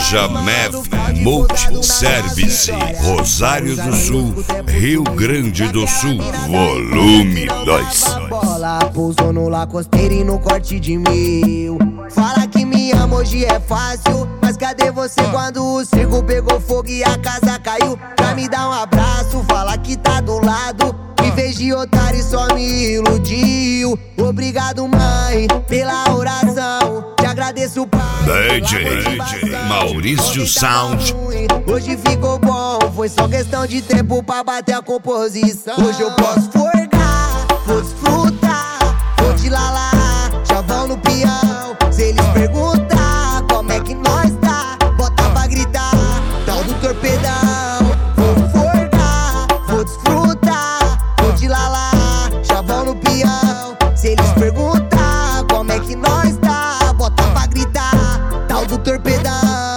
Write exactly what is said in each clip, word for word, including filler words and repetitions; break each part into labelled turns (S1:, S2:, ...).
S1: Loja Mef Multiservice, Rosário do Sul, Rio Grande do Sul, volume dois.
S2: Bola pousou no lacosteiro e no corte de mil. Fala que me ama hoje é fácil, mas cadê você quando o circo pegou fogo e a casa caiu? Pra me dar um abraço, fala que tá do lado. Em vez de otário só me iludiu. Obrigado mãe pela oração, te agradeço pai.
S1: D J Maurício Sound.
S2: Hoje ficou bom, foi só questão de tempo pra bater a composição. Hoje eu posso forgar, vou desfrutar, vou te lalar, já vão no peão. Se eles perguntar como é que nós tá, bota pra gritar, tal do torpedão. Vou forgar, vou desfrutar, vou te lalar, já vão no peão. Se eles perguntar como é que nós tá, bota pra gritar, tal do torpedão.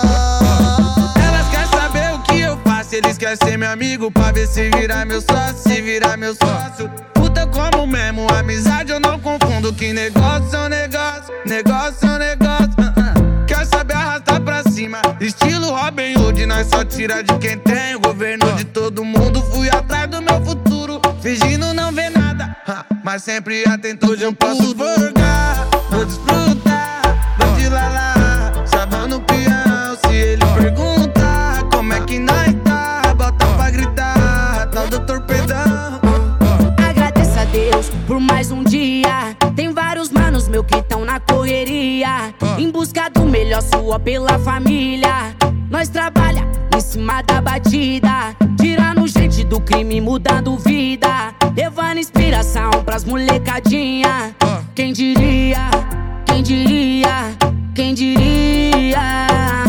S3: Elas querem saber o que eu faço, eles querem ser meu amigo pra ver se virar meu sócio, se virar meu sócio. Puta como mesmo, amizade eu não confundo, que negócio é um negócio, negócio é um negócio. uh-uh. Quer saber arrastar pra cima, estilo Robin Hood, nós só tira de quem tem. O governo de todo mundo, fui atrás do meu futuro, fingindo não ver nada, uh, mas sempre atento. Hoje eu posso forgar, vou desfrutar, vou de lalá, sabão no peão. Se ele perguntar como é que nós tá, bota pra gritar, tal do torpedão.
S4: Agradeça a Deus por mais um dia. Tem vários manos meu que tão na correria, em busca do melhor, sua pela família. Nós trabalha em cima da batida, tirando gente do crime, mudando vida, levando inspiração pras molecadinha. Quem diria, quem diria, quem diria.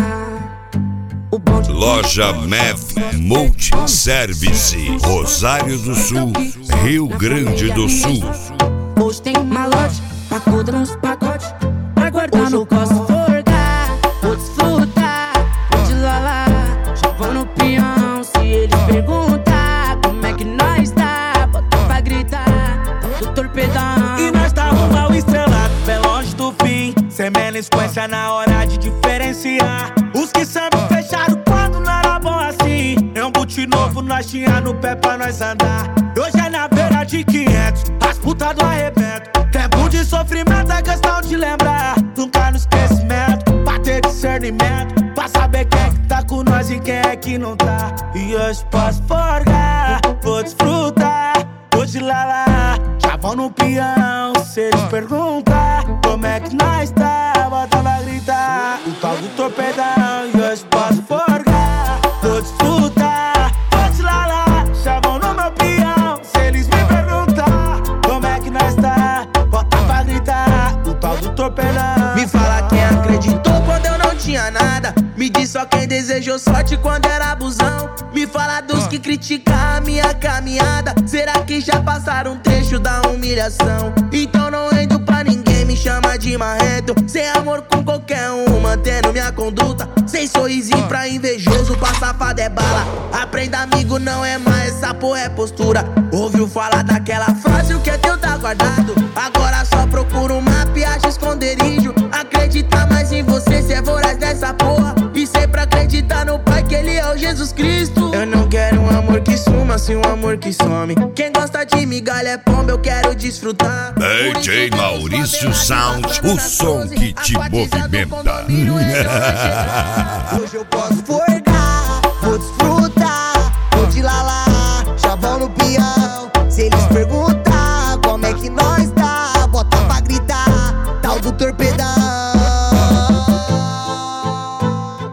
S4: O bom de
S1: Loja Mef Multiservice, Rosário do Sul, Rio Grande do Sul.
S4: Hoje tem malote, pacoda nos pacotes, pra guardar no costas. Forgar, vou desfrutar, vou de lalá, já vou no peão. Se eles perguntar como é que nós tá, bota pra gritar, do torpedão.
S5: E nós tá rumo ao estrelado, bem longe do fim, sem melisquência na hora de diferenciar. Os que sabem fecharam quando não era bom assim. É um boot novo, nós tinha no pé pra nós andar. Hoje é na beira de quinhentos, as putas do arrebento. Tempo de sofrimento é questão de lembrar, nunca no esquecimento, pra ter discernimento, pra saber quem é que tá com nós e quem é que não tá. E hoje posso forgar, vou desfrutar, vou de lalá, já vão no peão. Se eles perguntar como é que nós tá, bota pra gritar, o tal do torpedão. E hoje posso forgar, vou desfrutar, vou de lalá, já vão no meu peão. Se eles me perguntar como é que nós tá, bota pra gritar, o tal do torpedão.
S3: Me fala quem acreditou quando eu não tinha nada, me diz só quem desejou sorte quando era abusão. Me fala dos que criticam a minha caminhada, será que já passaram um trecho da humilhação? Então não rendo pra ninguém, me chama de marreto, sem amor com qualquer um, mantendo minha conduta, sem sorrisinho pra invejoso, pra safado é bala. Aprenda amigo, não é mais, essa porra é postura. Ouviu falar daquela frase, o que é teu tá guardado, agora só procura um mapa e acha esconderijo. Acredita mais em você, cê é voraz dessa porra, e sempre acreditar no Pai que Ele é o Jesus Cristo. Eu não quero um amor que suma, sim um amor que some. Quem gosta de migalha é pomba, eu quero desfrutar.
S1: D J Maurício Sound, o som que te movimenta.
S2: Hoje eu posso forgar, vou desfrutar, vou te lalar, já vão no peão. Se eles perguntar como é que nós tá, bota pra gritar, tal do torpedão.